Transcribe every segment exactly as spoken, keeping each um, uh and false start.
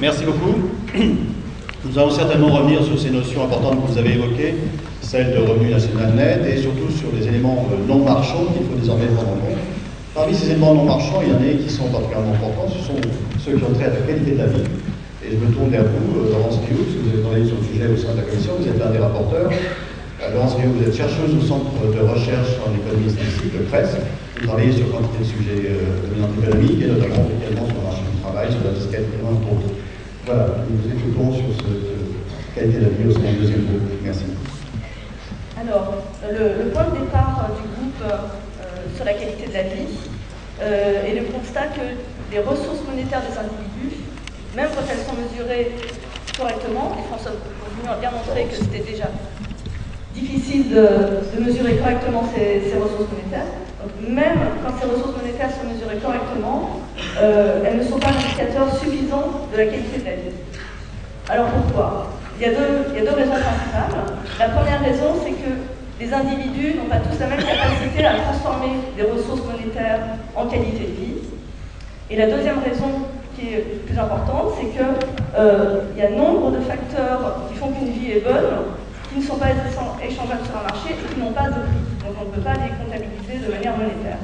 Merci beaucoup. Nous allons certainement revenir sur ces notions importantes que vous avez évoquées, celles de revenu national net et surtout sur les éléments non marchands qu'il faut désormais prendre en compte. Parmi ces éléments non marchands, il y en a qui sont particulièrement importants, ce sont ceux qui ont trait à la qualité de la vie. Et je me tourne vers vous, Laurence Rioux, parce que vous avez travaillé sur le sujet au sein de la Commission, vous êtes l'un des rapporteurs. Laurence Rioux, vous êtes chercheuse au Centre de recherche en économie statistique, le C R E S. Vous travaillez sur quantité de sujets euh, économiques et notamment également sur le marché du travail, sur la fiscalité, entre autres. Voilà, nous vous écoutons sur cette euh, qualité de la vie au sein du deuxième groupe. Merci. Alors, le, le point de départ du groupe euh, sur la qualité de la vie euh, est le constat que les ressources monétaires des individus, même quand elles sont mesurées correctement, et François Bourguignon a bien montré que c'était déjà difficile de, de mesurer correctement ces, ces ressources monétaires. Donc, même quand ces ressources monétaires sont mesurées correctement, euh, elles ne sont pas un indicateur suffisant de la qualité de la vie. Alors pourquoi ? il y, a deux, il y a deux raisons principales. La première raison, c'est que les individus n'ont pas tous la même capacité à transformer des ressources monétaires en qualité de vie. Et la deuxième raison, qui est plus importante, c'est qu'il euh, y a nombre de facteurs qui font qu'une vie est bonne, qui ne sont pas échangeables sur un marché et qui n'ont pas de prix. Donc on ne peut pas les comptabiliser de manière monétaire.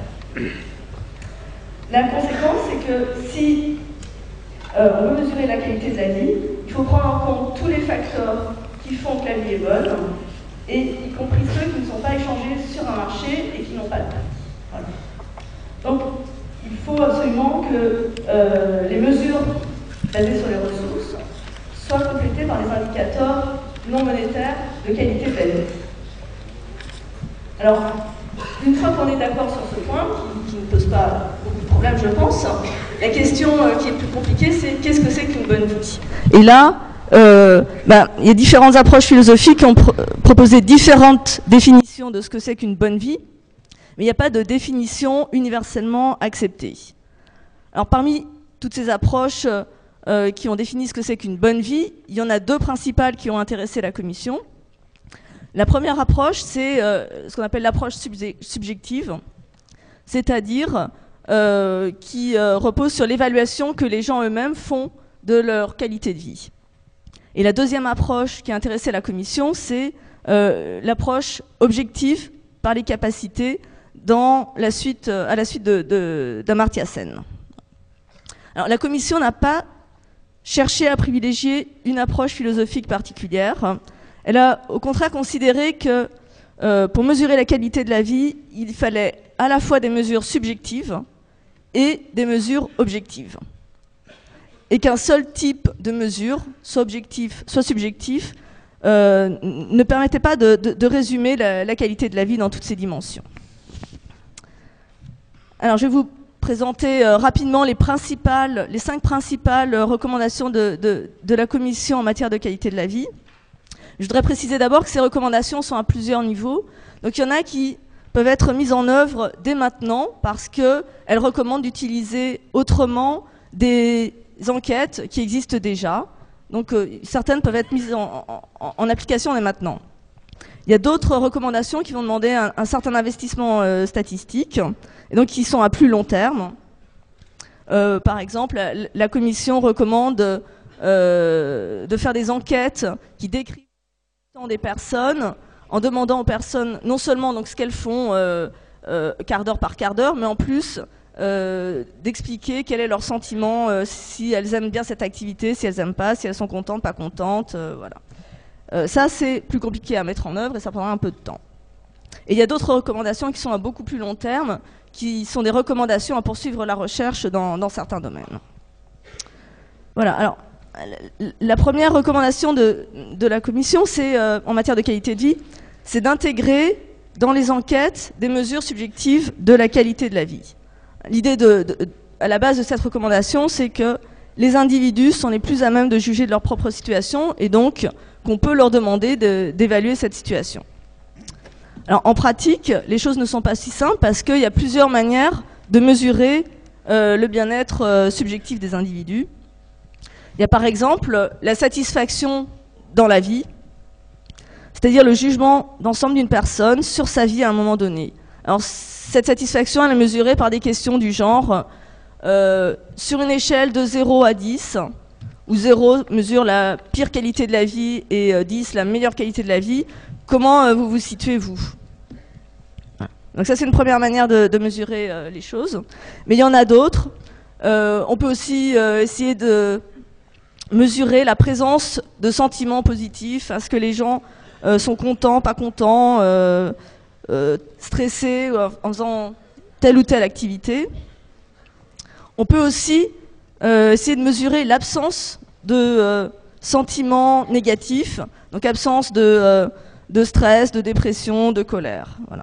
La conséquence, c'est que si euh, on veut mesurer la qualité de la vie, il faut prendre en compte tous les facteurs qui font que la vie est bonne, et y compris ceux qui ne sont pas échangés sur un marché et qui n'ont pas de prix. Voilà. Donc il faut absolument que euh, les mesures basées sur les ressources soient complétées par des indicateurs non monétaire de qualité de la vie. Alors, une fois qu'on est d'accord sur ce point, qui, qui ne pose pas beaucoup de problèmes, je pense, la question euh, qui est plus compliquée, c'est qu'est-ce que c'est qu'une bonne vie ? Et là, euh, ben, il y a différentes approches philosophiques qui ont pro proposé différentes définitions de ce que c'est qu'une bonne vie, mais il n'y a pas de définition universellement acceptée. Alors, parmi toutes ces approches Euh, qui ont défini ce que c'est qu'une bonne vie, il y en a deux principales qui ont intéressé la Commission. La première approche, c'est euh, ce qu'on appelle l'approche subjective, c'est-à-dire euh, qui euh, repose sur l'évaluation que les gens eux-mêmes font de leur qualité de vie. Et la deuxième approche qui a intéressé la Commission, c'est euh, l'approche objective par les capacités dans la suite, euh, à la suite d'Amartya Sen. Alors la Commission n'a pas cherché à privilégier une approche philosophique particulière. Elle a au contraire considéré que euh, pour mesurer la qualité de la vie, il fallait à la fois des mesures subjectives et des mesures objectives. Et qu'un seul type de mesure, soit objectif, soit subjectif, euh, ne permettait pas de, de, de résumer la, la qualité de la vie dans toutes ses dimensions. Alors je vais vous présenter euh, rapidement les, principales, les cinq principales euh, recommandations de, de, de la Commission en matière de qualité de la vie. Je voudrais préciser d'abord que ces recommandations sont à plusieurs niveaux. Donc il y en a qui peuvent être mises en œuvre dès maintenant parce qu'elles recommandent d'utiliser autrement des enquêtes qui existent déjà. Donc euh, certaines peuvent être mises en, en, en application dès maintenant. Il y a d'autres recommandations qui vont demander un, un certain investissement euh, statistique, et donc qui sont à plus long terme. Euh, par exemple, la, la Commission recommande euh, de faire des enquêtes qui décrivent le temps des personnes, en demandant aux personnes non seulement donc, ce qu'elles font euh, euh, quart d'heure par quart d'heure, mais en plus euh, d'expliquer quel est leur sentiment, euh, si elles aiment bien cette activité, si elles n'aiment pas, si elles sont contentes, pas contentes, euh, voilà. Euh, ça, c'est plus compliqué à mettre en œuvre et ça prendra un peu de temps. Et il y a d'autres recommandations qui sont à beaucoup plus long terme, qui sont des recommandations à poursuivre la recherche dans, dans certains domaines. Voilà, alors, la première recommandation de, de la Commission, c'est, euh, en matière de qualité de vie, c'est d'intégrer dans les enquêtes des mesures subjectives de la qualité de la vie. L'idée de, de, à la base de cette recommandation, c'est que les individus sont les plus à même de juger de leur propre situation et donc qu'on peut leur demander d'évaluer cette situation. Alors en pratique, les choses ne sont pas si simples parce qu'il y a plusieurs manières de mesurer euh, le bien-être euh, subjectif des individus. Il y a par exemple la satisfaction dans la vie, c'est-à-dire le jugement d'ensemble d'une personne sur sa vie à un moment donné. Alors cette satisfaction, elle est mesurée par des questions du genre euh, sur une échelle de zéro à dix, où zéro mesure la pire qualité de la vie et euh, dix la meilleure qualité de la vie, comment euh, vous vous situez, vous? Donc ça, c'est une première manière de, de mesurer euh, les choses. Mais il y en a d'autres. Euh, on peut aussi euh, essayer de mesurer la présence de sentiments positifs. Est-ce que les gens euh, sont contents, pas contents, euh, euh, stressés euh, en faisant telle ou telle activité. On peut aussi euh, essayer de mesurer l'absence de euh, sentiments négatifs, donc absence de, euh, de stress, de dépression, de colère. Voilà.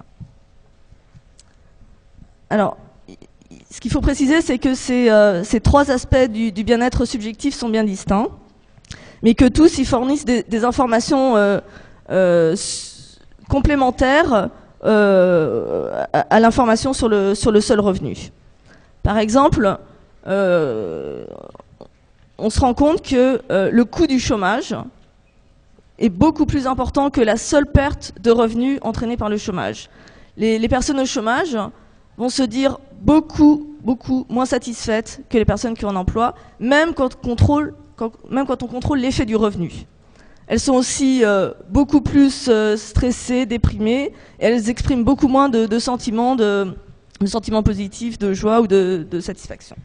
Alors, ce qu'il faut préciser, c'est que ces, euh, ces trois aspects du, du bien-être subjectif sont bien distincts, mais que tous ils fournissent des, des informations euh, euh, complémentaires euh, à, à l'information sur le, sur le seul revenu. Par exemple, euh, on se rend compte que euh, le coût du chômage est beaucoup plus important que la seule perte de revenus entraînée par le chômage. Les, les personnes au chômage vont se dire beaucoup, beaucoup moins satisfaites que les personnes qui ont un emploi, même quand on contrôle, quand, même quand on contrôle l'effet du revenu. Elles sont aussi euh, beaucoup plus euh, stressées, déprimées, et elles expriment beaucoup moins de, de sentiments, de, de sentiments positifs, de joie ou de, de satisfaction.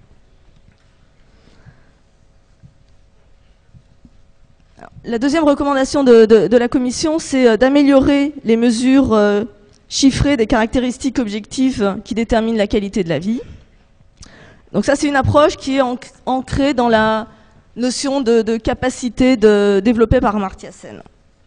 Alors, la deuxième recommandation de, de, de la Commission, c'est d'améliorer les mesures euh, chiffrer des caractéristiques objectives qui déterminent la qualité de la vie. Donc ça, c'est une approche qui est ancrée dans la notion de, de capacité de, développée par Amartya Sen.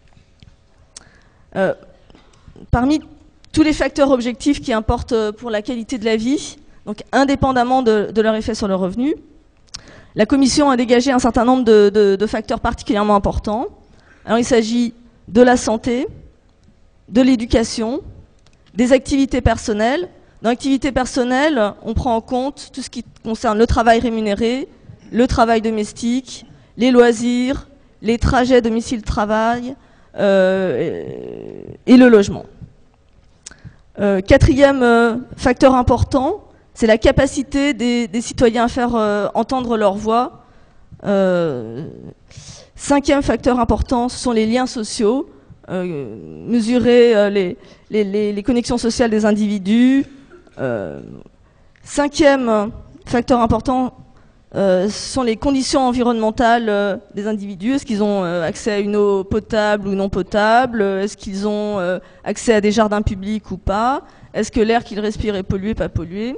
Euh, parmi tous les facteurs objectifs qui importent pour la qualité de la vie, donc indépendamment de, de leur effet sur le revenu, la Commission a dégagé un certain nombre de, de, de facteurs particulièrement importants. Alors il s'agit de la santé, de l'éducation, des activités personnelles. Dans l'activité personnelle, on prend en compte tout ce qui concerne le travail rémunéré, le travail domestique, les loisirs, les trajets domicile-travail euh, et le logement. Euh, quatrième euh, facteur important, c'est la capacité des, des citoyens à faire euh, entendre leur voix. Euh, cinquième facteur important, ce sont les liens sociaux. Euh, mesurer euh, les, les, les, les connexions sociales des individus. Euh, cinquième facteur important, euh, ce sont les conditions environnementales euh, des individus. Est-ce qu'ils ont euh, accès à une eau potable ou non potable? Est-ce qu'ils ont euh, accès à des jardins publics ou pas? Est-ce que l'air qu'ils respirent est pollué, pas pollué?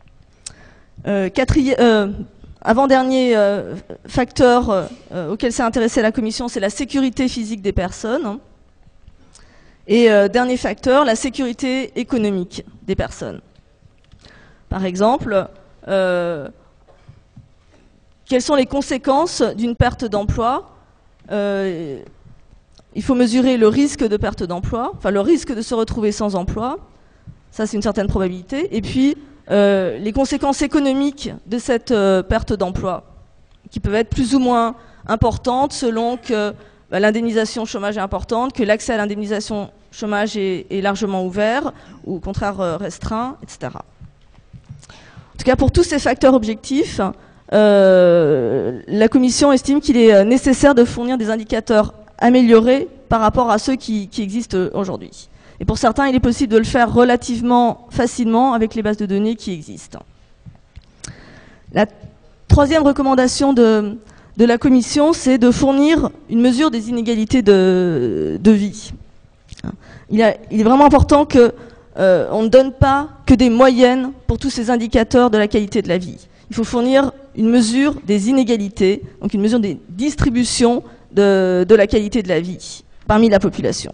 euh, quatrième, euh, Avant-dernier euh, facteur euh, auquel s'est intéressée la Commission, c'est la sécurité physique des personnes. Et euh, dernier facteur, la sécurité économique des personnes. Par exemple, euh, quelles sont les conséquences d'une perte d'emploi? euh, Il faut mesurer le risque de perte d'emploi, enfin le risque de se retrouver sans emploi. Ça, c'est une certaine probabilité. Et puis, euh, les conséquences économiques de cette euh, perte d'emploi, qui peuvent être plus ou moins importantes selon que bah, l'indemnisation chômage est importante, que l'accès à l'indemnisation chômage est, est largement ouvert, ou au contraire euh, restreint, et cetera. En tout cas, pour tous ces facteurs objectifs, euh, la Commission estime qu'il est nécessaire de fournir des indicateurs améliorés par rapport à ceux qui, qui existent aujourd'hui. Et pour certains, il est possible de le faire relativement facilement avec les bases de données qui existent. La troisième recommandation de, de la Commission, c'est de fournir une mesure des inégalités de, de vie. Il, a, il est vraiment important qu'on euh, ne donne pas que des moyennes pour tous ces indicateurs de la qualité de la vie. Il faut fournir une mesure des inégalités, donc une mesure des distributions de, de la qualité de la vie parmi la population.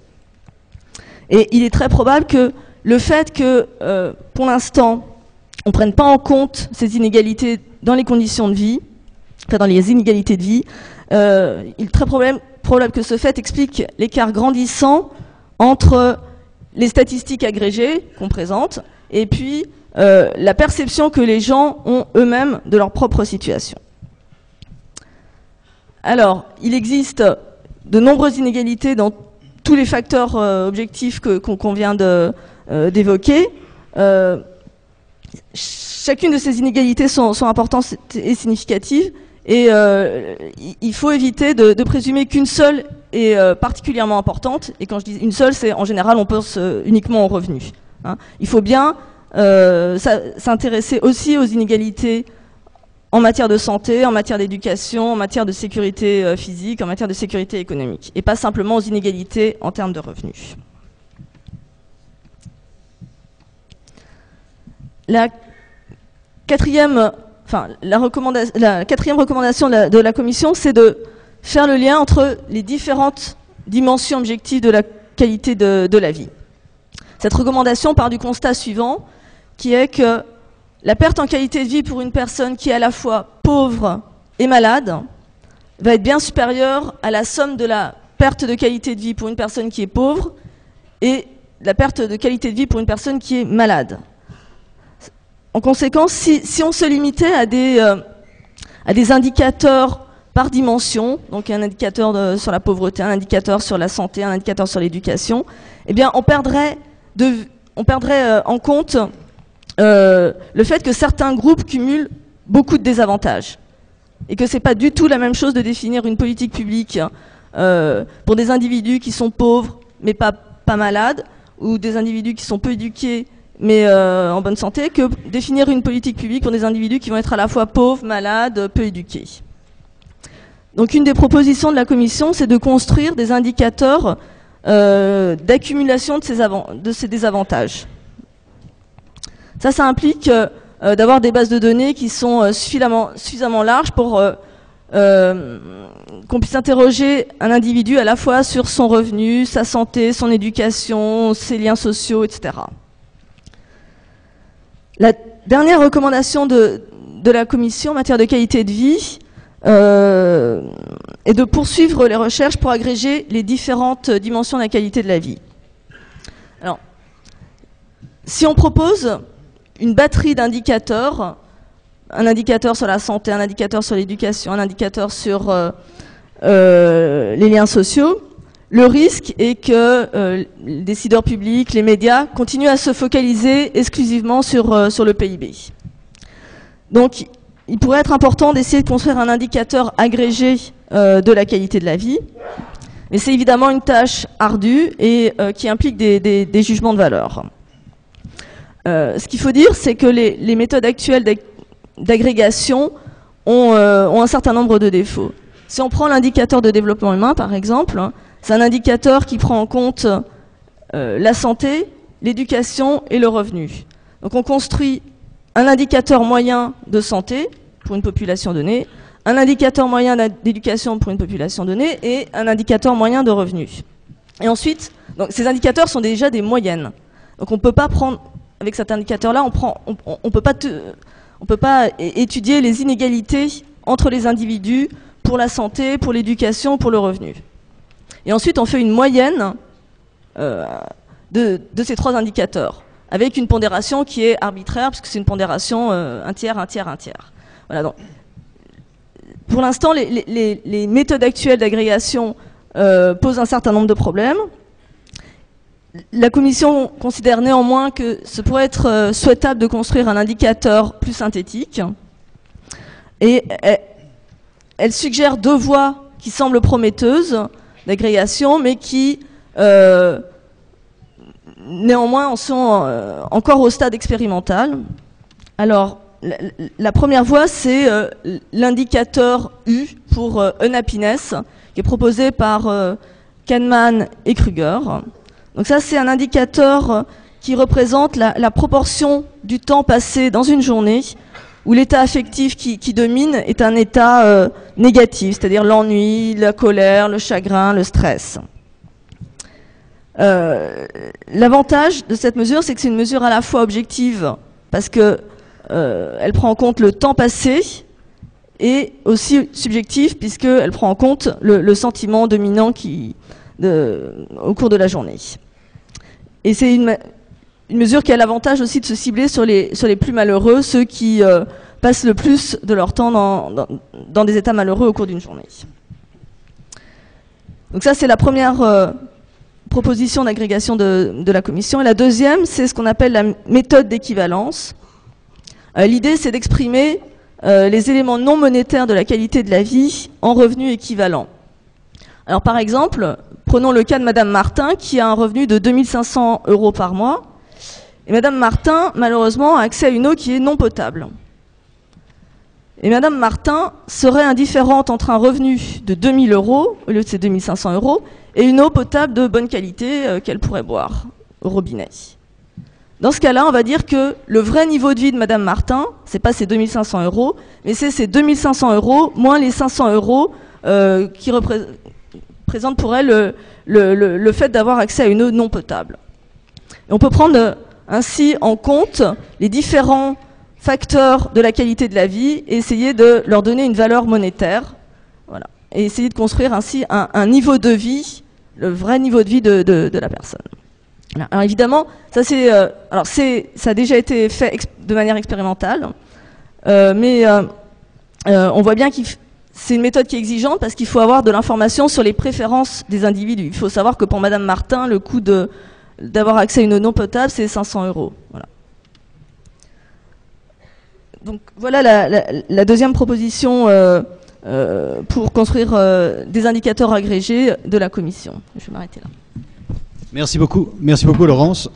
Et il est très probable que le fait que, euh, pour l'instant, on ne prenne pas en compte ces inégalités dans les conditions de vie, enfin dans les inégalités de vie, euh, il est très probable, probable que ce fait explique l'écart grandissant entre les statistiques agrégées qu'on présente et puis euh, la perception que les gens ont eux-mêmes de leur propre situation. Alors, il existe de nombreuses inégalités dans tous les facteurs euh, objectifs que, qu'on, qu'on vient de, euh, d'évoquer. Euh, chacune de ces inégalités sont, sont importantes et significatives, Et euh, il faut éviter de, de présumer qu'une seule est euh, particulièrement importante. Et quand je dis une seule, c'est en général, on pense euh, uniquement aux revenus. Hein. Il faut bien euh, s'intéresser aussi aux inégalités en matière de santé, en matière d'éducation, en matière de sécurité euh, physique, en matière de sécurité économique. Et pas simplement aux inégalités en termes de revenus. La quatrième... Enfin, la, la quatrième recommandation de la, de la Commission, c'est de faire le lien entre les différentes dimensions objectives de la qualité de, de la vie. Cette recommandation part du constat suivant, qui est que la perte en qualité de vie pour une personne qui est à la fois pauvre et malade va être bien supérieure à la somme de la perte de qualité de vie pour une personne qui est pauvre et la perte de qualité de vie pour une personne qui est malade. En conséquence, si, si on se limitait à des, euh, à des indicateurs par dimension, donc un indicateur de, sur la pauvreté, un indicateur sur la santé, un indicateur sur l'éducation, eh bien on perdrait, de, on perdrait euh, en compte euh, le fait que certains groupes cumulent beaucoup de désavantages. Et que ce n'est pas du tout la même chose de définir une politique publique euh, pour des individus qui sont pauvres mais pas, pas malades, ou des individus qui sont peu éduqués mais euh, en bonne santé, que définir une politique publique pour des individus qui vont être à la fois pauvres, malades, peu éduqués. Donc une des propositions de la Commission, c'est de construire des indicateurs euh, d'accumulation de ces, de ces désavantages. Ça, ça implique euh, d'avoir des bases de données qui sont euh, suffisamment, suffisamment larges pour euh, euh, qu'on puisse interroger un individu à la fois sur son revenu, sa santé, son éducation, ses liens sociaux, et cetera. La dernière recommandation de, de la Commission en matière de qualité de vie euh, est de poursuivre les recherches pour agréger les différentes dimensions de la qualité de la vie. Alors, si on propose une batterie d'indicateurs, un indicateur sur la santé, un indicateur sur l'éducation, un indicateur sur euh, euh, les liens sociaux, le risque est que euh, les décideurs publics, les médias, continuent à se focaliser exclusivement sur, euh, sur le P I B. Donc, il pourrait être important d'essayer de construire un indicateur agrégé euh, de la qualité de la vie, mais c'est évidemment une tâche ardue et euh, qui implique des, des, des jugements de valeur. Euh, ce qu'il faut dire, c'est que les, les méthodes actuelles d'agrégation ont, euh, ont un certain nombre de défauts. Si on prend l'indicateur de développement humain, par exemple, c'est un indicateur qui prend en compte euh, la santé, l'éducation et le revenu. Donc on construit un indicateur moyen de santé pour une population donnée, un indicateur moyen d'éducation pour une population donnée et un indicateur moyen de revenu. Et ensuite, donc ces indicateurs sont déjà des moyennes. Donc on ne peut pas prendre, avec cet indicateur-là, on prend, on, on, on peut pas te, on peut pas étudier les inégalités entre les individus pour la santé, pour l'éducation, pour le revenu. Et ensuite, on fait une moyenne euh, de, de ces trois indicateurs, avec une pondération qui est arbitraire, puisque c'est une pondération euh, un tiers, un tiers, un tiers. Voilà, donc, pour l'instant, les, les, les méthodes actuelles d'agrégation euh, posent un certain nombre de problèmes. La Commission considère néanmoins que ce pourrait être euh, souhaitable de construire un indicateur plus synthétique. Et elle, elle suggère deux voies qui semblent prometteuses d'agrégation, mais qui euh, néanmoins en sont euh, encore au stade expérimental. Alors, la, la première voie, c'est euh, l'indicateur U pour euh, unhappiness, qui est proposé par euh, Kahneman et Kruger. Donc ça, c'est un indicateur qui représente la, la proportion du temps passé dans une journée où l'état affectif qui, qui domine est un état euh, négatif, c'est-à-dire l'ennui, la colère, le chagrin, le stress. Euh, L'avantage de cette mesure, c'est que c'est une mesure à la fois objective, parce que euh, elle prend en compte le temps passé, et aussi subjective, puisqu'elle prend en compte le, le sentiment dominant qui, de, au cours de la journée. Et c'est une, une mesure qui a l'avantage aussi de se cibler sur les, sur les plus malheureux, ceux qui euh, passent le plus de leur temps dans, dans, dans des états malheureux au cours d'une journée. Donc ça, c'est la première euh, proposition d'agrégation de, de la Commission. Et la deuxième, c'est ce qu'on appelle la méthode d'équivalence. Euh, L'idée, c'est d'exprimer euh, les éléments non monétaires de la qualité de la vie en revenus équivalents. Alors par exemple, prenons le cas de Madame Martin qui a un revenu de deux mille cinq cents euros par mois. Et Madame Martin, malheureusement, a accès à une eau qui est non potable. Et Madame Martin serait indifférente entre un revenu de deux mille euros, au lieu de ses deux mille cinq cents euros, et une eau potable de bonne qualité euh, qu'elle pourrait boire au robinet. Dans ce cas-là, on va dire que le vrai niveau de vie de Madame Martin, c'est pas ses deux mille cinq cents euros, mais c'est ses deux mille cinq cents euros moins les cinq cents euros euh, qui représentent pour elle le, le, le, le fait d'avoir accès à une eau non potable. Et on peut prendre ainsi en compte les différents facteurs de la qualité de la vie et essayer de leur donner une valeur monétaire, voilà, et essayer de construire ainsi un, un niveau de vie, le vrai niveau de vie de, de, de la personne. Alors évidemment, ça c'est, euh, alors c'est, ça a déjà été fait ex- de manière expérimentale, euh, mais euh, euh, on voit bien que c'est une méthode qui est exigeante parce qu'il faut avoir de l'information sur les préférences des individus. Il faut savoir que pour Madame Martin, le coût de, d'avoir accès à une eau non potable, c'est cinq cents euros. Voilà. Donc voilà la, la, la deuxième proposition euh, euh, pour construire euh, des indicateurs agrégés de la Commission. Je vais m'arrêter là. Merci beaucoup, merci beaucoup Laurence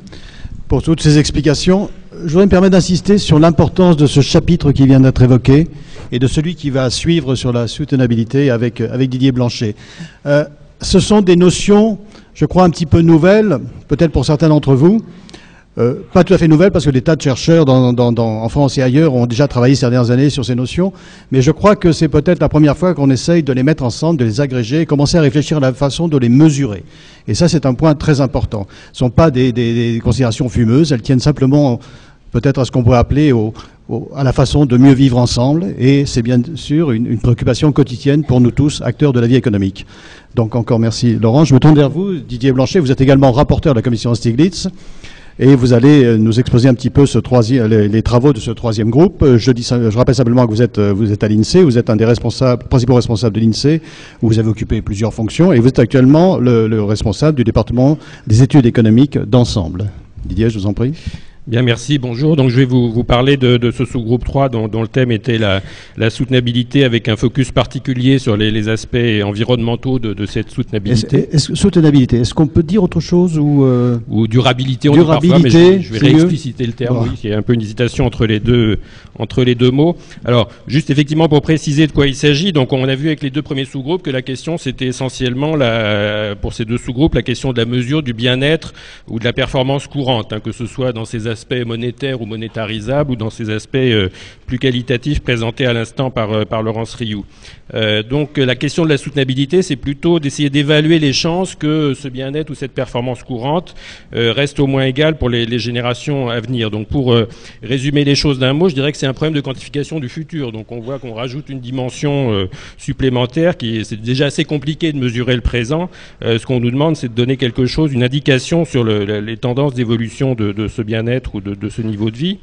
pour toutes ces explications. Je voudrais me permettre d'insister sur l'importance de ce chapitre qui vient d'être évoqué et de celui qui va suivre sur la soutenabilité avec, avec Didier Blanchet. Euh, ce sont des notions, je crois, un petit peu nouvelles, peut-être pour certains d'entre vous. Euh, pas tout à fait nouvelle parce que des tas de chercheurs dans, dans, dans, en France et ailleurs ont déjà travaillé ces dernières années sur ces notions, mais je crois que c'est peut-être la première fois qu'on essaye de les mettre ensemble, de les agréger et commencer à réfléchir à la façon de les mesurer. Et ça, c'est un point très important. Ce ne sont pas des, des, des considérations fumeuses, elles tiennent simplement peut-être à ce qu'on pourrait appeler au, au, à la façon de mieux vivre ensemble, et c'est bien sûr une, une préoccupation quotidienne pour nous tous, acteurs de la vie économique. Donc encore merci Laurent. Je me tourne vers vous, Didier Blanchet, vous êtes également rapporteur de la commission Stiglitz. Et vous allez nous exposer un petit peu ce troisième, les, les travaux de ce troisième groupe. Je, dis, je rappelle simplement que vous êtes, vous êtes à l'INSEE, vous êtes un des responsables, principaux responsables de l'INSEE, où vous avez occupé plusieurs fonctions, et vous êtes actuellement le, le responsable du département des études économiques d'ensemble. Didier, je vous en prie. Bien, merci. Bonjour. Donc, je vais vous, vous parler de, de ce sous-groupe trois dont, dont le thème était la, la soutenabilité avec un focus particulier sur les, les aspects environnementaux de, de cette soutenabilité. Est-ce, est-ce, soutenabilité, est-ce qu'on peut dire autre chose ou euh... Ou durabilité, on durabilité, dit parfois, mais je, je vais réexpliciter le terme. Oh. Oui, il y a un peu une hésitation entre les deux, entre les deux mots. Alors, juste effectivement pour préciser de quoi il s'agit. Donc, on a vu avec les deux premiers sous-groupes que la question c'était essentiellement la, pour ces deux sous-groupes, la question de la mesure du bien-être ou de la performance courante, hein, que ce soit dans ces aspects monétaires ou monétarisables ou dans ces aspects euh, plus qualitatifs présentés à l'instant par, euh, par Laurence Rioux. Euh, donc la question de la soutenabilité, c'est plutôt d'essayer d'évaluer les chances que ce bien-être ou cette performance courante euh, reste au moins égale pour les, les générations à venir. Donc pour euh, résumer les choses d'un mot, je dirais que c'est un problème de quantification du futur. Donc on voit qu'on rajoute une dimension euh, supplémentaire qui est, c'est déjà assez compliqué de mesurer le présent. Euh, ce qu'on nous demande, c'est de donner quelque chose, une indication sur le, les tendances d'évolution de, de ce bien-être ou de, de ce niveau de vie.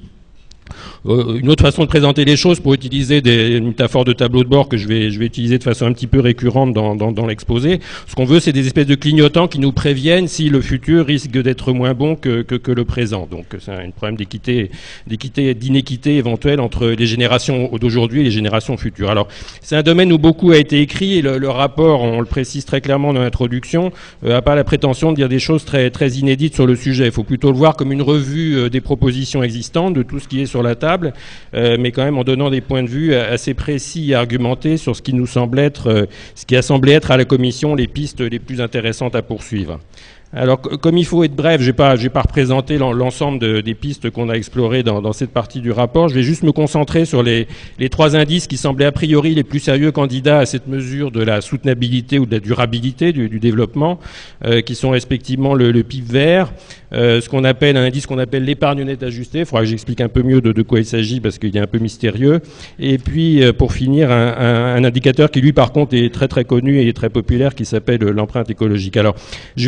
Euh, une autre façon de présenter les choses, pour utiliser des métaphores de tableau de bord que je vais, je vais utiliser de façon un petit peu récurrente dans, dans, dans l'exposé, ce qu'on veut, c'est des espèces de clignotants qui nous préviennent si le futur risque d'être moins bon que, que, que le présent. Donc c'est un problème d'équité, d'équité, d'inéquité éventuelle entre les générations d'aujourd'hui et les générations futures. Alors c'est un domaine où beaucoup a été écrit et le, le rapport, on le précise très clairement dans l'introduction, n'a euh, pas la prétention de dire des choses très, très inédites sur le sujet. Il faut plutôt le voir comme une revue euh, des propositions existantes, de tout ce qui est sur la table, euh, mais quand même en donnant des points de vue assez précis et argumentés sur ce qui nous semble être, euh, ce qui a semblé être à la Commission les pistes les plus intéressantes à poursuivre. Alors, comme il faut être bref, je vais pas, je vais pas représenter l'ensemble de, des pistes qu'on a explorées dans, dans cette partie du rapport. Je vais juste me concentrer sur les, les trois indices qui semblaient a priori les plus sérieux candidats à cette mesure de la soutenabilité ou de la durabilité du, du développement, euh, qui sont respectivement le, le P I B vert, euh, ce qu'on appelle un indice qu'on appelle l'épargne nette ajustée. Il faudra que j'explique un peu mieux de, de quoi il s'agit parce qu'il est un peu mystérieux. Et puis, euh, pour finir, un, un, un indicateur qui lui, par contre, est très très connu et très populaire, qui s'appelle l'empreinte écologique. Alors, je vais exposer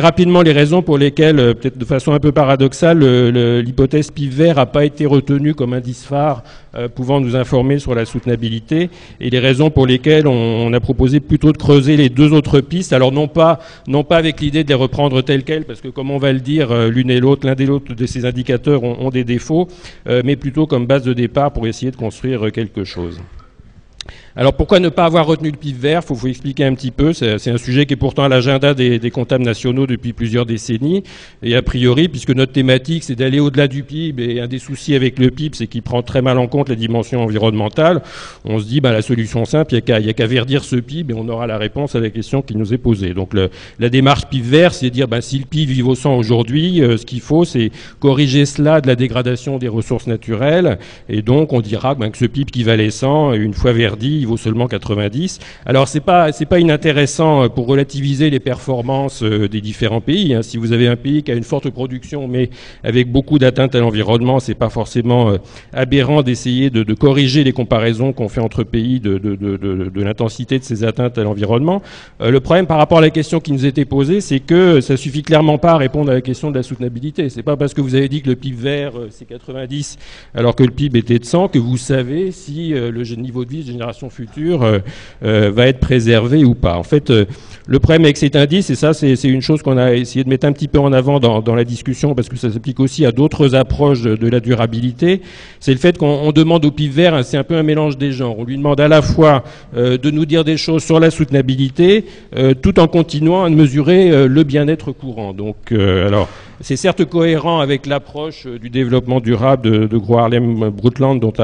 rapidement les raisons pour lesquelles, euh, peut-être de façon un peu paradoxale, l'hypothèse P I B vert n'a pas été retenue comme indice phare euh, pouvant nous informer sur la soutenabilité, et les raisons pour lesquelles on, on a proposé plutôt de creuser les deux autres pistes. Alors non pas, non pas avec l'idée de les reprendre telles quelles, parce que comme on va le dire, euh, l'une et l'autre, l'un des l'autre de ces indicateurs ont, ont des défauts, euh, mais plutôt comme base de départ pour essayer de construire quelque chose. Alors pourquoi ne pas avoir retenu le P I B vert? Il faut vous expliquer un petit peu. C'est un sujet qui est pourtant à l'agenda des, des comptables nationaux depuis plusieurs décennies. Et a priori, puisque notre thématique c'est d'aller au-delà du P I B, et un des soucis avec le P I B c'est qu'il prend très mal en compte la dimension environnementale, on se dit ben, la solution simple, il n'y a qu'à qu'à verdir ce P I B et on aura la réponse à la question qui nous est posée. Donc le, la démarche P I B vert, c'est dire ben, si le P I B vit au cent aujourd'hui, euh, ce qu'il faut c'est corriger cela de la dégradation des ressources naturelles, et donc on dira ben, que ce P I B qui valait cent, une fois verdi, il vaut seulement quatre-vingt-dix. Alors c'est pas c'est pas inintéressant pour relativiser les performances des différents pays. Hein. Si vous avez un pays qui a une forte production mais avec beaucoup d'atteintes à l'environnement, c'est pas forcément euh, aberrant d'essayer de, de corriger les comparaisons qu'on fait entre pays de, de, de, de, de l'intensité de ces atteintes à l'environnement. Euh, le problème par rapport à la question qui nous était posée, c'est que ça suffit clairement pas à répondre à la question de la soutenabilité. C'est pas parce que vous avez dit que le P I B vert euh, c'est quatre-vingt-dix alors que le P I B était de cent que vous savez si euh, le niveau de vie de génération future euh, euh, va être préservé ou pas. En fait, euh, le problème avec cet indice, et ça c'est une chose qu'on a essayé de mettre un petit peu en avant dans, dans la discussion, parce que ça s'applique aussi à d'autres approches de, de la durabilité, c'est le fait qu'on demande au P I B vert, c'est un peu un mélange des genres. On lui demande à la fois euh, de nous dire des choses sur la soutenabilité, euh, tout en continuant à mesurer euh, le bien-être courant. Donc, euh, alors, c'est certes cohérent avec l'approche du développement durable de, de Gro Harlem Brundtland dont,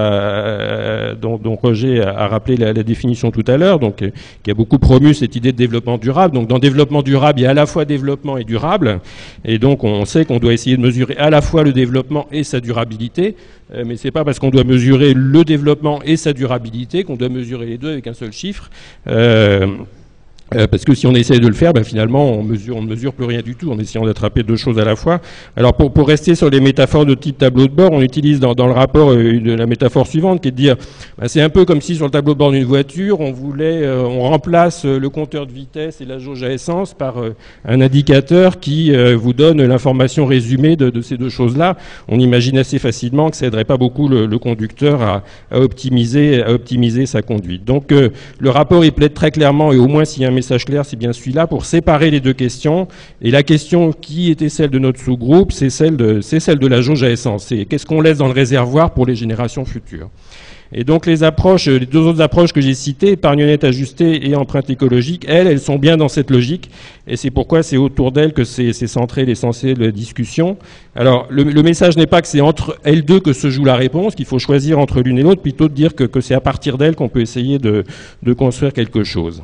a, dont, dont Roger a, a rappelé la, la définition tout à l'heure, donc qui a beaucoup promu cette idée de développement durable. Donc dans développement durable, il y a à la fois développement et durable, et donc on sait qu'on doit essayer de mesurer à la fois le développement et sa durabilité, euh, mais c'est pas parce qu'on doit mesurer le développement et sa durabilité qu'on doit mesurer les deux avec un seul chiffre. Euh, Euh, parce que si on essaie de le faire, ben finalement, on mesure, on ne mesure plus rien du tout en essayant d'attraper deux choses à la fois. Alors, pour, pour rester sur les métaphores de type tableau de bord, on utilise dans, dans le rapport euh, de la métaphore suivante, qui est de dire, ben c'est un peu comme si sur le tableau de bord d'une voiture, on voulait, euh, on remplace euh, le compteur de vitesse et la jauge à essence par euh, un indicateur qui euh, vous donne l'information résumée de, de ces deux choses-là. On imagine assez facilement que ça aiderait pas beaucoup le, le conducteur à, à optimiser, à optimiser sa conduite. Donc, euh, le rapport, il plaide très clairement, et au moins s'il y a un message clair, c'est bien celui-là, pour séparer les deux questions. Et la question qui était celle de notre sous-groupe, c'est celle de, c'est celle de la jauge à essence. C'est qu'est-ce qu'on laisse dans le réservoir pour les générations futures. Et donc les approches, les deux autres approches que j'ai citées, épargne nette ajustée et empreinte écologique, elles, elles sont bien dans cette logique. Et c'est pourquoi c'est autour d'elles que c'est centré l'essentiel de la discussion. Alors le, le message n'est pas que c'est entre elles deux que se joue la réponse, qu'il faut choisir entre l'une et l'autre, plutôt de dire que, que c'est à partir d'elles qu'on peut essayer de, de construire quelque chose.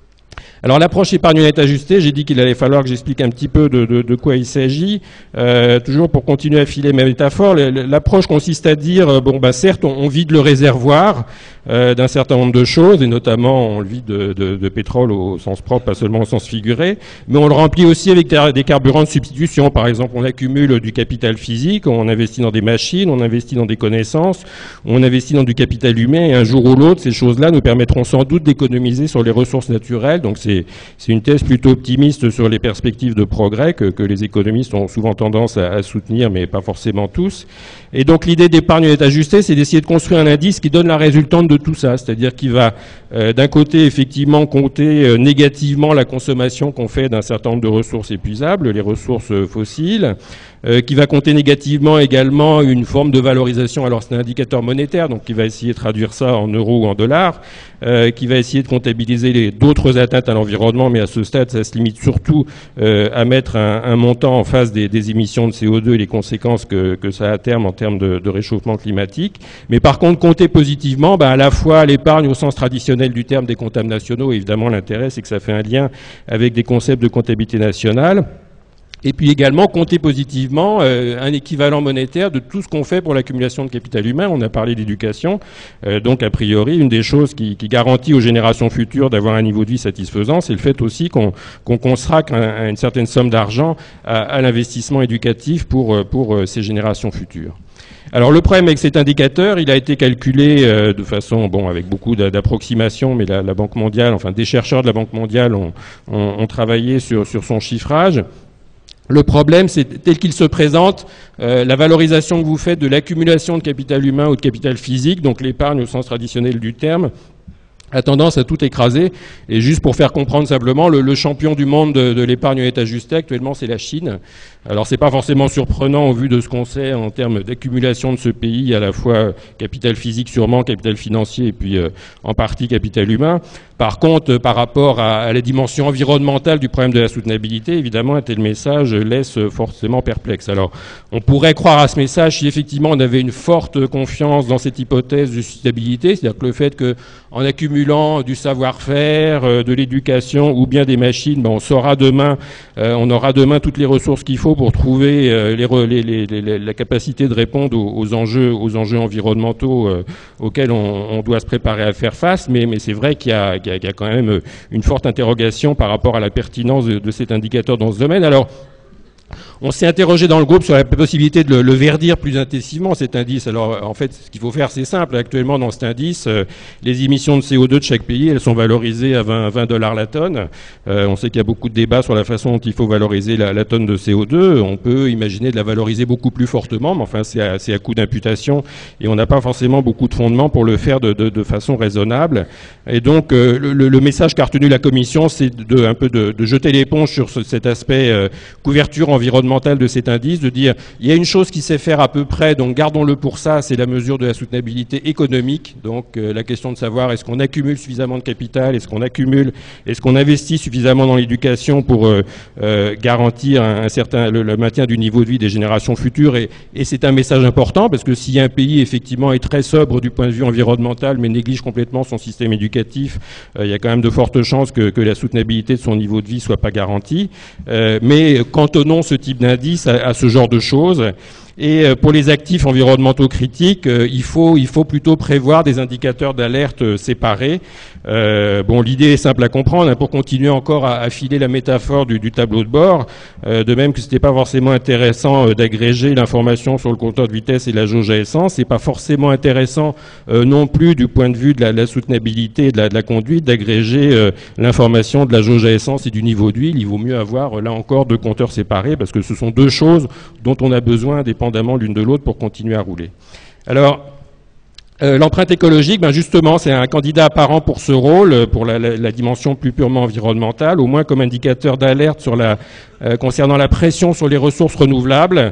Alors l'approche épargne nette ajustée, j'ai dit qu'il allait falloir que j'explique un petit peu de, de, de quoi il s'agit. Euh, toujours pour continuer à filer ma métaphore, l'approche consiste à dire, bon bah certes on, on vide le réservoir euh, d'un certain nombre de choses, et notamment on le vide de, de, de pétrole au sens propre, pas seulement au sens figuré, mais on le remplit aussi avec des carburants de substitution. Par exemple, on accumule du capital physique, on investit dans des machines, on investit dans des connaissances, on investit dans du capital humain, et un jour ou l'autre, ces choses-là nous permettront sans doute d'économiser sur les ressources naturelles. Donc c'est C'est une thèse plutôt optimiste sur les perspectives de progrès que, que les économistes ont souvent tendance à, à soutenir, mais pas forcément tous. Et donc l'idée d'épargne nette ajustée, c'est d'essayer de construire un indice qui donne la résultante de tout ça, c'est-à-dire qui va euh, d'un côté effectivement compter euh, négativement la consommation qu'on fait d'un certain nombre de ressources épuisables, les ressources euh, fossiles, euh, qui va compter négativement également une forme de valorisation, alors c'est un indicateur monétaire, donc qui va essayer de traduire ça en euros ou en dollars, euh, qui va essayer de comptabiliser d'autres atteintes à l'environnement, mais à ce stade, ça se limite surtout euh, à mettre un, un montant en face des, des émissions de C O deux et les conséquences que, que ça a à terme en termes de, de réchauffement climatique. Mais par contre, compter positivement, bah, à la fois l'épargne au sens traditionnel du terme des comptables nationaux, évidemment l'intérêt c'est que ça fait un lien avec des concepts de comptabilité nationale. Et puis également compter positivement euh, un équivalent monétaire de tout ce qu'on fait pour l'accumulation de capital humain. On a parlé d'éducation, euh, donc a priori une des choses qui, qui garantit aux générations futures d'avoir un niveau de vie satisfaisant, c'est le fait aussi qu'on qu'on consacre un, une certaine somme d'argent à, à l'investissement éducatif pour, pour ces générations futures. Alors le problème avec cet indicateur, il a été calculé euh, de façon, bon, avec beaucoup d'approximations, mais la, la Banque mondiale, enfin des chercheurs de la Banque mondiale ont, ont, ont travaillé sur, sur son chiffrage. Le problème, c'est tel qu'il se présente, euh, la valorisation que vous faites de l'accumulation de capital humain ou de capital physique, donc l'épargne au sens traditionnel du terme, a tendance à tout écraser. Et juste pour faire comprendre simplement, le, le champion du monde de, de l'épargne à état ajusté actuellement, c'est la Chine. Alors c'est pas forcément surprenant au vu de ce qu'on sait en termes d'accumulation de ce pays, à la fois capital physique sûrement, capital financier et puis euh, en partie capital humain. Par contre, euh, par rapport à, à la dimension environnementale du problème de la soutenabilité, évidemment, un tel message laisse forcément perplexe. Alors on pourrait croire à ce message si effectivement on avait une forte confiance dans cette hypothèse de soutenabilité, c'est-à-dire que le fait que en accumulant du savoir-faire, euh, de l'éducation ou bien des machines, ben, on saura demain, euh, on aura demain toutes les ressources qu'il faut pour trouver euh, les, les, les, les, la capacité de répondre aux, aux enjeux, aux enjeux environnementaux euh, auxquels on, on doit se préparer à faire face. Mais, mais c'est vrai qu'il y a, qu'il y a, qu'il y a quand même une forte interrogation par rapport à la pertinence de, de cet indicateur dans ce domaine. Alors, on s'est interrogé dans le groupe sur la possibilité de le, le verdir plus intensivement, cet indice. Alors, en fait, ce qu'il faut faire, c'est simple. Actuellement, dans cet indice, euh, les émissions de C O deux de chaque pays, elles sont valorisées à vingt dollars la tonne. Euh, on sait qu'il y a beaucoup de débats sur la façon dont il faut valoriser la, la tonne de C O deux. On peut imaginer de la valoriser beaucoup plus fortement, mais enfin, c'est à, à coût d'imputation et on n'a pas forcément beaucoup de fondements pour le faire de, de, de façon raisonnable. Et donc, euh, le, le message qu'a retenu la Commission, c'est de, un peu de, de jeter l'éponge sur ce, cet aspect euh, couverture environnementale de cet indice, de dire il y a une chose qui sait faire à peu près, donc gardons-le pour ça, c'est la mesure de la soutenabilité économique. Donc euh, la question de savoir est-ce qu'on accumule suffisamment de capital, est-ce qu'on accumule, est-ce qu'on investit suffisamment dans l'éducation pour euh, euh, garantir un, un certain le, le maintien du niveau de vie des générations futures. Et, et c'est un message important parce que si un pays effectivement est très sobre du point de vue environnemental mais néglige complètement son système éducatif, euh, il y a quand même de fortes chances que, que la soutenabilité de son niveau de vie soit pas garantie. Euh, mais cantonnons ce type d'indice à, à ce genre de choses. Et pour les actifs environnementaux critiques, euh, il faut il faut plutôt prévoir des indicateurs d'alerte euh, séparés. Euh, bon, l'idée est simple à comprendre, hein, pour continuer encore à, à filer la métaphore du, du tableau de bord. Euh, de même que c'était pas forcément intéressant euh, d'agréger l'information sur le compteur de vitesse et la jauge à essence, c'est pas forcément intéressant euh, non plus du point de vue de la, de la soutenabilité et de la, de la conduite d'agréger euh, l'information de la jauge à essence et du niveau d'huile. Il vaut mieux avoir euh, là encore deux compteurs séparés parce que ce sont deux choses dont on a besoin dépendamment l'une de l'autre pour continuer à rouler. Alors, euh, l'empreinte écologique, ben justement, c'est un candidat apparent pour ce rôle, pour la, la, la dimension plus purement environnementale, au moins comme indicateur d'alerte sur la, euh, concernant la pression sur les ressources renouvelables.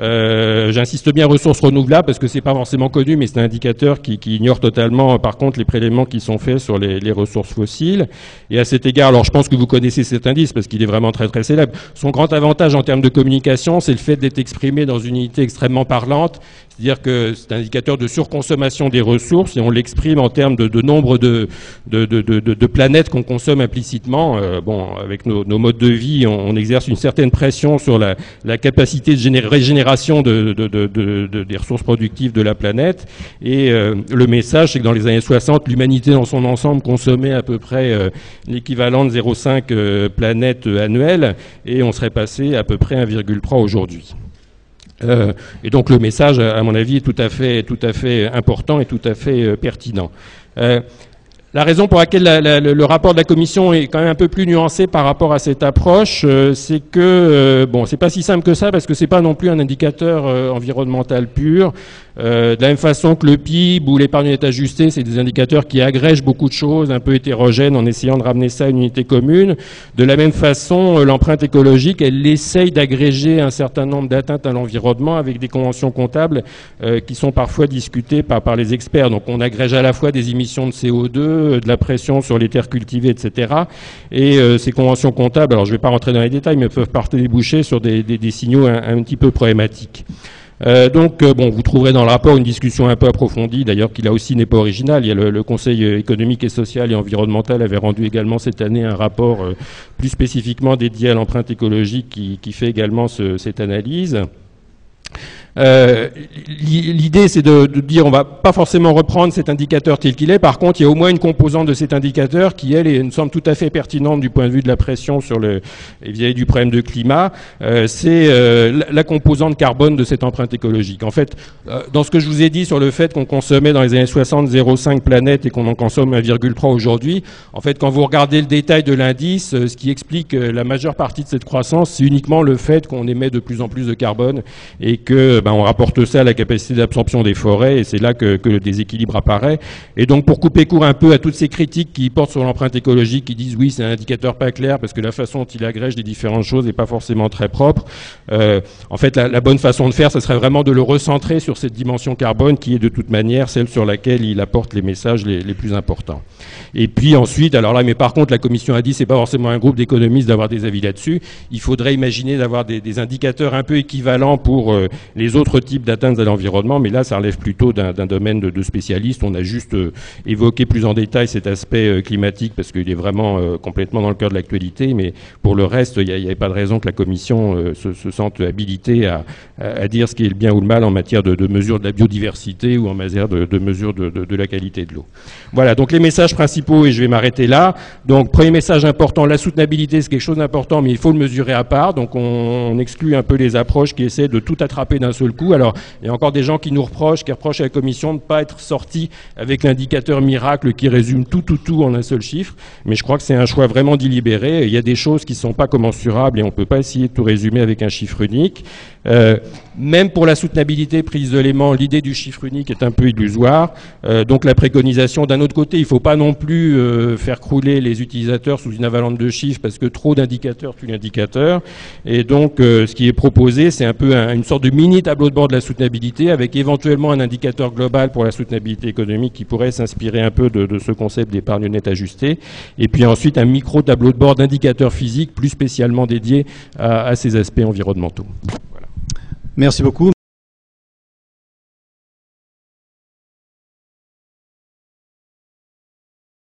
Euh, j'insiste bien ressources renouvelables parce que c'est pas forcément connu, mais c'est un indicateur qui, qui ignore totalement, par contre, les prélèvements qui sont faits sur les, les ressources fossiles. Et à cet égard, alors je pense que vous connaissez cet indice parce qu'il est vraiment très très célèbre. Son grand avantage en termes de communication, c'est le fait d'être exprimé dans une unité extrêmement parlante. C'est-à-dire que c'est un indicateur de surconsommation des ressources et on l'exprime en termes de, de nombre de, de, de, de, de planètes qu'on consomme implicitement. Euh, bon, avec nos, nos modes de vie, on, on exerce une certaine pression sur la, la capacité de générer, régénération de, de, de, de, de, des ressources productives de la planète. Et euh, le message, c'est que dans les années soixante, l'humanité dans son ensemble consommait à peu près euh, l'équivalent de zéro virgule cinq euh, planètes annuelles et on serait passé à peu près un virgule trois aujourd'hui. Euh, et donc le message, à mon avis, est tout à fait, tout à fait important et tout à fait euh, pertinent. Euh, La raison pour laquelle la, la, le rapport de la Commission est quand même un peu plus nuancé par rapport à cette approche, euh, c'est que euh, bon, c'est pas si simple que ça parce que c'est pas non plus un indicateur euh, environnemental pur. Euh, de la même façon que le P I B ou l'épargne nette ajustée, c'est des indicateurs qui agrègent beaucoup de choses, un peu hétérogènes, en essayant de ramener ça à une unité commune. De la même façon, euh, l'empreinte écologique, elle essaye d'agréger un certain nombre d'atteintes à l'environnement avec des conventions comptables euh, qui sont parfois discutées par, par les experts. Donc on agrège à la fois des émissions de C O deux, de la pression sur les terres cultivées, et cetera. Et euh, ces conventions comptables, alors je ne vais pas rentrer dans les détails, mais peuvent parfois déboucher sur des, des, des signaux un, un petit peu problématiques. Euh, donc, euh, bon, vous trouverez dans le rapport une discussion un peu approfondie, d'ailleurs, qui là aussi n'est pas originale. Il y a le, le Conseil économique et social et environnemental avait rendu également cette année un rapport euh, plus spécifiquement dédié à l'empreinte écologique qui, qui fait également ce, cette analyse. Euh, L'idée, c'est de, de dire on va pas forcément reprendre cet indicateur tel qu'il est. Par contre, il y a au moins une composante de cet indicateur qui, elle, est, nous semble tout à fait pertinente du point de vue de la pression sur le, et vis-à-vis du problème de climat. Euh, c'est euh, la, la composante carbone de cette empreinte écologique. En fait, euh, dans ce que je vous ai dit sur le fait qu'on consommait dans les années soixante zéro virgule cinq planètes et qu'on en consomme un virgule trois aujourd'hui, en fait, quand vous regardez le détail de l'indice, euh, ce qui explique euh, la majeure partie de cette croissance, c'est uniquement le fait qu'on émet de plus en plus de carbone et que ben, on rapporte ça à la capacité d'absorption des forêts, et c'est là que, que le déséquilibre apparaît. Et donc, pour couper court un peu à toutes ces critiques qui portent sur l'empreinte écologique, qui disent oui, c'est un indicateur pas clair parce que la façon dont il agrège les différentes choses n'est pas forcément très propre. Euh, en fait, la, la bonne façon de faire, ce serait vraiment de le recentrer sur cette dimension carbone qui est de toute manière celle sur laquelle il apporte les messages les, les plus importants. Et puis ensuite, alors là, mais par contre, la Commission a dit c'est pas forcément un groupe d'économistes d'avoir des avis là-dessus. Il faudrait imaginer d'avoir des, des indicateurs un peu équivalents pour euh, les autres types d'atteintes à l'environnement, mais là, ça relève plutôt d'un domaine de, de spécialistes. On a juste euh, évoqué plus en détail cet aspect euh, climatique parce qu'il est vraiment euh, complètement dans le cœur de l'actualité, mais pour le reste, il n'y avait pas de raison que la Commission euh, se, se sente habilitée à, à, à dire ce qui est le bien ou le mal en matière de, de mesure de la biodiversité ou en matière de, de mesure de, de, de la qualité de l'eau. Voilà, donc les messages principaux, et je vais m'arrêter là. Donc, premier message important, la soutenabilité, c'est quelque chose d'important, mais il faut le mesurer à part. Donc, on, on exclut un peu les approches qui essaient de tout attraper d'un seul coup. Alors, il y a encore des gens qui nous reprochent, qui reprochent à la Commission de ne pas être sortis avec l'indicateur miracle qui résume tout, tout, tout en un seul chiffre. Mais je crois que c'est un choix vraiment délibéré. Il y a des choses qui ne sont pas commensurables et on ne peut pas essayer de tout résumer avec un chiffre unique. Euh, même pour la soutenabilité prise de l'élément, l'idée du chiffre unique est un peu illusoire. Euh, donc la préconisation, d'un autre côté, il ne faut pas non plus euh, faire crouler les utilisateurs sous une avalanche de chiffres parce que trop d'indicateurs tue l'indicateur. Et donc euh, ce qui est proposé, c'est un peu un, une sorte de mini tableau de bord de la soutenabilité avec éventuellement un indicateur global pour la soutenabilité économique qui pourrait s'inspirer un peu de, de ce concept d'épargne nette ajustée. Et puis ensuite un micro tableau de bord d'indicateurs physiques plus spécialement dédié à, à ces aspects environnementaux. Merci beaucoup.